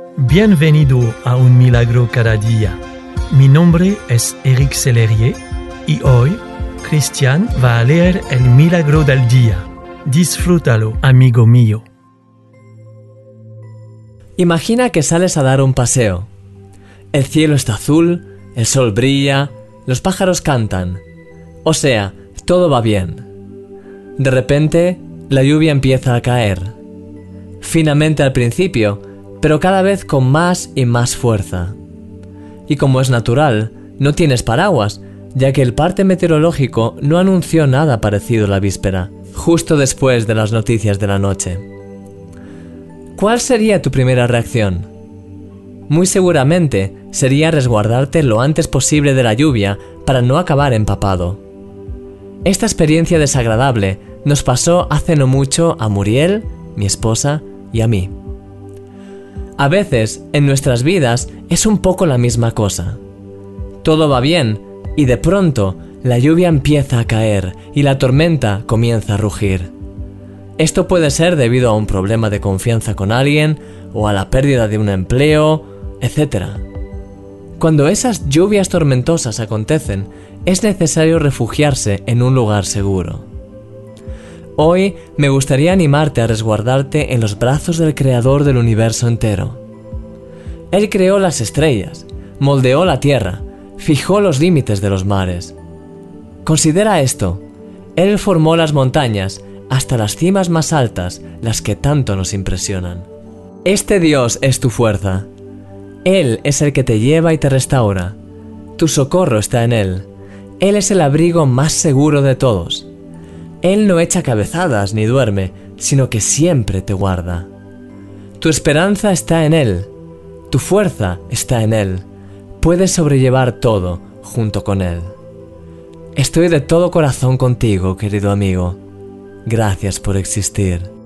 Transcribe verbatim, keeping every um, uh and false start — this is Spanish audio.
Bienvenido a Un Milagro Cada Día. Mi nombre es Eric Sellerier y hoy Cristian va a leer el Milagro del Día. Disfrútalo, amigo mío. Imagina que sales a dar un paseo. El cielo está azul, el sol brilla, los pájaros cantan. O sea, todo va bien. De repente, la lluvia empieza a caer. Finamente al principio, pero cada vez con más y más fuerza. Y como es natural, no tienes paraguas, ya que el parte meteorológico no anunció nada parecido la víspera, justo después de las noticias de la noche. ¿Cuál sería tu primera reacción? Muy seguramente sería resguardarte lo antes posible de la lluvia para no acabar empapado. Esta experiencia desagradable nos pasó hace no mucho a Muriel, mi esposa, y a mí. A veces, en nuestras vidas, es un poco la misma cosa. Todo va bien, y de pronto, la lluvia empieza a caer y la tormenta comienza a rugir. Esto puede ser debido a un problema de confianza con alguien, o a la pérdida de un empleo, etcétera. Cuando esas lluvias tormentosas acontecen, es necesario refugiarse en un lugar seguro. Hoy me gustaría animarte a resguardarte en los brazos del Creador del universo entero. Él creó las estrellas, moldeó la tierra, fijó los límites de los mares. Considera esto: Él formó las montañas hasta las cimas más altas, las que tanto nos impresionan. Este Dios es tu fuerza. Él es el que te lleva y te restaura. Tu socorro está en Él. Él es el abrigo más seguro de todos. Él no echa cabezadas ni duerme, sino que siempre te guarda. Tu esperanza está en Él. Tu fuerza está en Él. Puedes sobrellevar todo junto con Él. Estoy de todo corazón contigo, querido amigo. Gracias por existir.